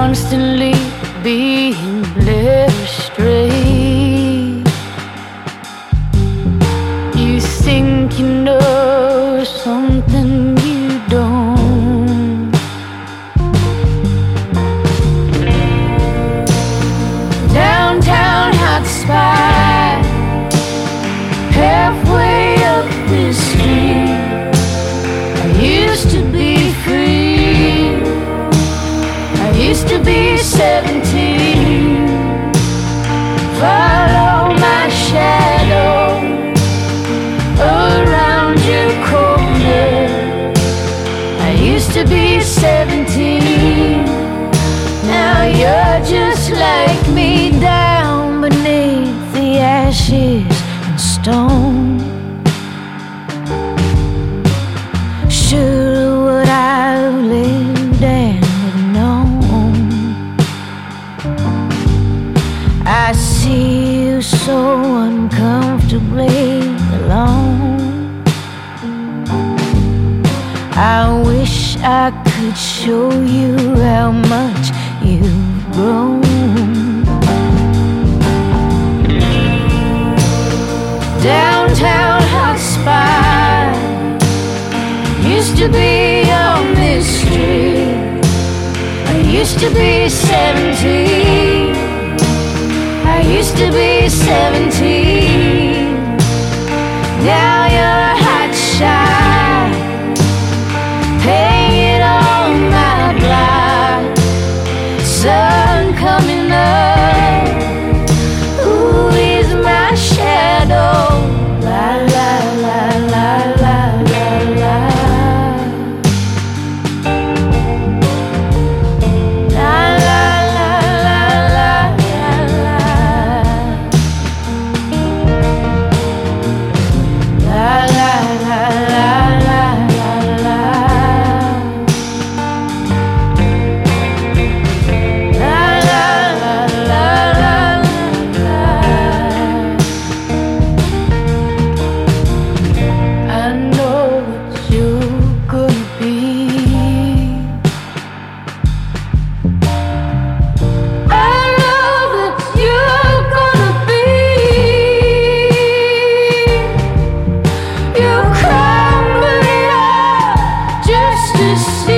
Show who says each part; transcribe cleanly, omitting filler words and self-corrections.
Speaker 1: constantly being led astray. You think you know something you don't. Downtown hot spot, halfway up this street. I used to be free, I used to be 17. Follow my shadow around your corner. I used to be 17. Now you're just like me, down beneath the ashes and stone. Sure would I lived and have known. I see you so uncomfortably alone. I wish I could show you how much you've grown. Downtown hot spot, used to be on this street. I used to be 17. I used to be 17. Now you're a hot shot, hanging on my block. Sun coming up, who is my shadow? La la la la la la la. La la la la la la la. La la la la la la la. I know what you're gonna be. I know that you're gonna be. You're crumbling up just to see.